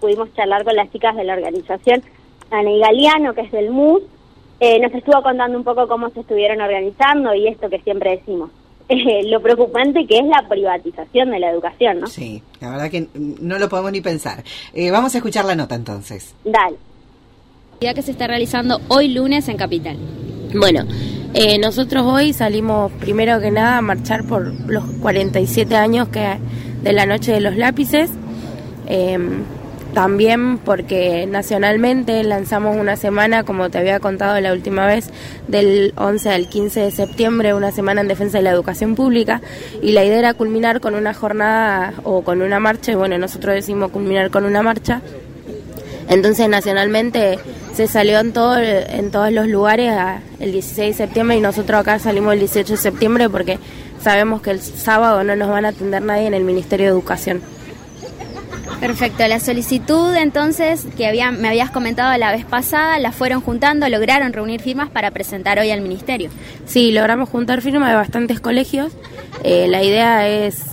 pudimos charlar con las chicas de la organización, Ana Galeano, que es del MUS, nos estuvo contando un poco cómo se estuvieron organizando y esto que siempre decimos. Lo preocupante que es la privatización de la educación, ¿no? Sí, la verdad que no lo podemos ni pensar. Vamos a escuchar la nota entonces. Dale. Que se está realizando hoy lunes en Capital. Bueno, nosotros hoy salimos primero que nada a marchar por los 47 años de la Noche de los Lápices. También porque nacionalmente lanzamos una semana, como te había contado la última vez, del 11 al 15 de septiembre, una semana en defensa de la educación pública, y la idea era culminar con una jornada o con una marcha, y bueno, nosotros decidimos culminar con una marcha. Entonces nacionalmente se salió en todos los lugares el 16 de septiembre y nosotros acá salimos el 18 de septiembre porque sabemos que el sábado no nos van a atender nadie en el Ministerio de Educación. Perfecto, la solicitud entonces que me habías comentado la vez pasada, la fueron juntando, lograron reunir firmas para presentar hoy al Ministerio. Sí, logramos juntar firmas de bastantes colegios. La idea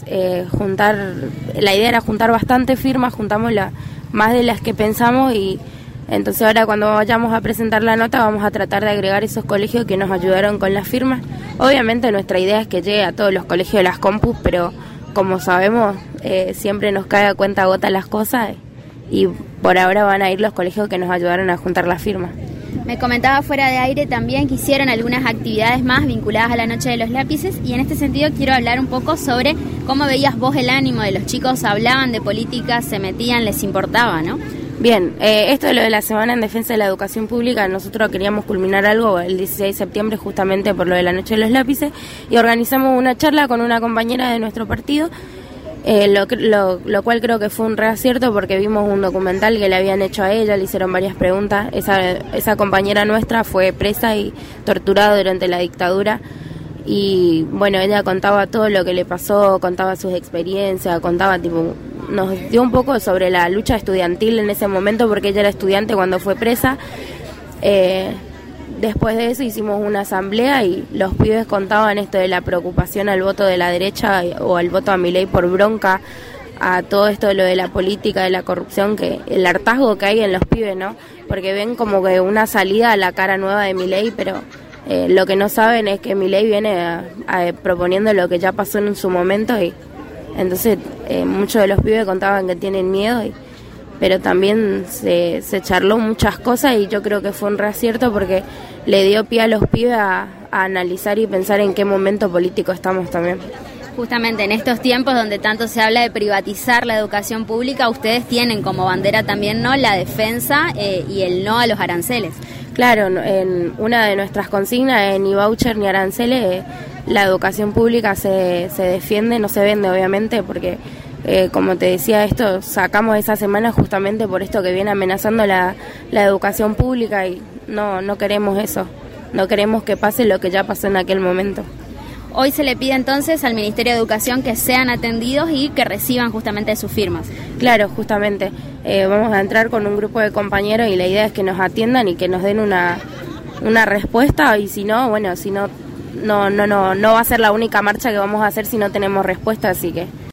era juntar bastantes firmas, juntamos más de las que pensamos y entonces ahora cuando vayamos a presentar la nota vamos a tratar de agregar esos colegios que nos ayudaron con las firmas. Obviamente nuestra idea es que llegue a todos los colegios de las Compus, pero como sabemos siempre nos cae a cuenta gota las cosas y por ahora van a ir los colegios que nos ayudaron a juntar las firmas. Me comentaba fuera de aire también que hicieron algunas actividades más vinculadas a la Noche de los Lápices y en este sentido quiero hablar un poco sobre cómo veías vos el ánimo de los chicos, hablaban de política, se metían, les importaba, ¿no? Bien, esto de lo de la Semana en Defensa de la Educación Pública, nosotros queríamos culminar algo el 16 de septiembre justamente por lo de la Noche de los Lápices y organizamos una charla con una compañera de nuestro partido, lo cual creo que fue un reacierto porque vimos un documental que le habían hecho a ella, le hicieron varias preguntas. Esa compañera nuestra fue presa y torturada durante la dictadura y bueno, ella contaba todo lo que le pasó, contaba sus experiencias, nos dio un poco sobre la lucha estudiantil en ese momento porque ella era estudiante cuando fue presa. Después de eso hicimos una asamblea y los pibes contaban esto de la preocupación al voto de la derecha o al voto a Milei por bronca a todo esto de lo de la política, de la corrupción, que el hartazgo que hay en los pibes, ¿no? Porque ven como que una salida a la cara nueva de Milei, pero lo que no saben es que Milei viene proponiendo lo que ya pasó en su momento y entonces muchos de los pibes contaban que tienen miedo pero también se charló muchas cosas y yo creo que fue un reacierto porque le dio pie a los pibes a analizar y pensar en qué momento político estamos también. Justamente en estos tiempos donde tanto se habla de privatizar la educación pública, ustedes tienen como bandera también no la defensa y el no a los aranceles. Claro, en una de nuestras consignas, ni voucher ni aranceles, la educación pública se defiende, no se vende obviamente porque... como te decía, esto sacamos esa semana justamente por esto que viene amenazando la educación pública y no queremos eso, no queremos que pase lo que ya pasó en aquel momento. Hoy se le pide entonces al Ministerio de Educación que sean atendidos y que reciban justamente sus firmas. Claro, justamente, vamos a entrar con un grupo de compañeros y la idea es que nos atiendan y que nos den una respuesta y si no, bueno, si no va a ser la única marcha que vamos a hacer si no tenemos respuesta, así que...